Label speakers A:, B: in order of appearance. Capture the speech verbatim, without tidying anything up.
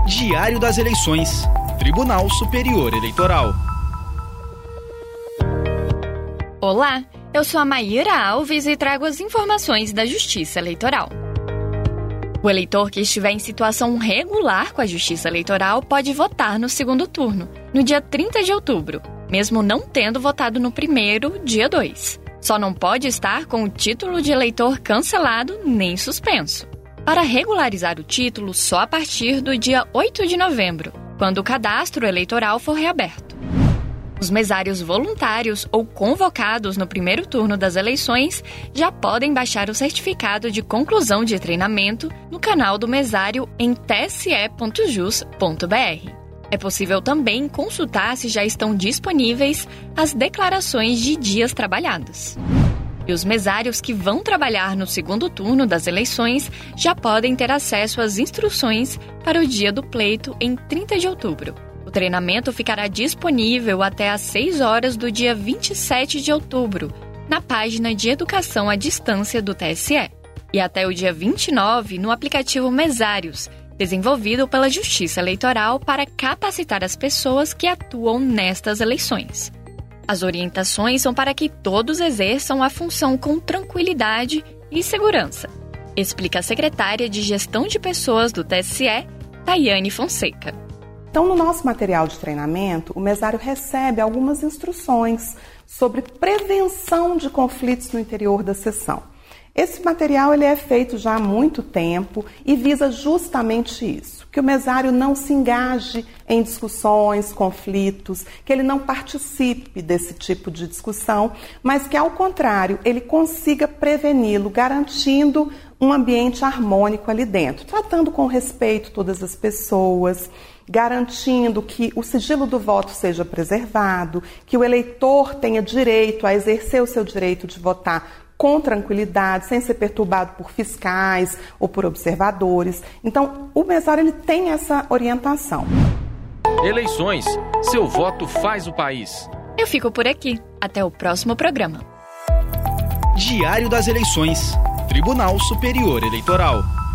A: Diário das Eleições. Tribunal Superior Eleitoral.
B: Olá, eu sou a Maíra Alves e trago as informações da Justiça Eleitoral. O eleitor que estiver em situação regular com a Justiça Eleitoral pode votar no segundo turno, no dia trinta de outubro, mesmo não tendo votado no primeiro, dia dois. Só não pode estar com o título de eleitor cancelado nem suspenso. Para regularizar o título só a partir do dia oito de novembro, quando o cadastro eleitoral for reaberto. Os mesários voluntários ou convocados no primeiro turno das eleições já podem baixar o certificado de conclusão de treinamento no canal do mesário em t s e ponto jus ponto b r. É possível também consultar se já estão disponíveis as declarações de dias trabalhados. E os mesários que vão trabalhar no segundo turno das eleições já podem ter acesso às instruções para o dia do pleito em trinta de outubro. O treinamento ficará disponível até às seis horas do dia vinte e sete de outubro, na página de Educação à Distância do T S E, e até o dia vinte e nove no aplicativo Mesários, desenvolvido pela Justiça Eleitoral para capacitar as pessoas que atuam nestas eleições. As orientações são para que todos exerçam a função com tranquilidade e segurança, explica a secretária de Gestão de Pessoas do T S E, Tayane Fonseca.
C: Então, no nosso material de treinamento, o mesário recebe algumas instruções sobre prevenção de conflitos no interior da sessão. Esse material ele é feito já há muito tempo e visa justamente isso, que o mesário não se engaje em discussões, conflitos, que ele não participe desse tipo de discussão, mas que, ao contrário, ele consiga preveni-lo, garantindo um ambiente harmônico ali dentro, tratando com respeito todas as pessoas, garantindo que o sigilo do voto seja preservado, que o eleitor tenha direito a exercer o seu direito de votar com tranquilidade, sem ser perturbado por fiscais ou por observadores. Então, o mesário ele tem essa orientação.
D: Eleições. Seu voto faz o país.
B: Eu fico por aqui. Até o próximo programa.
A: Diário das Eleições. Tribunal Superior Eleitoral.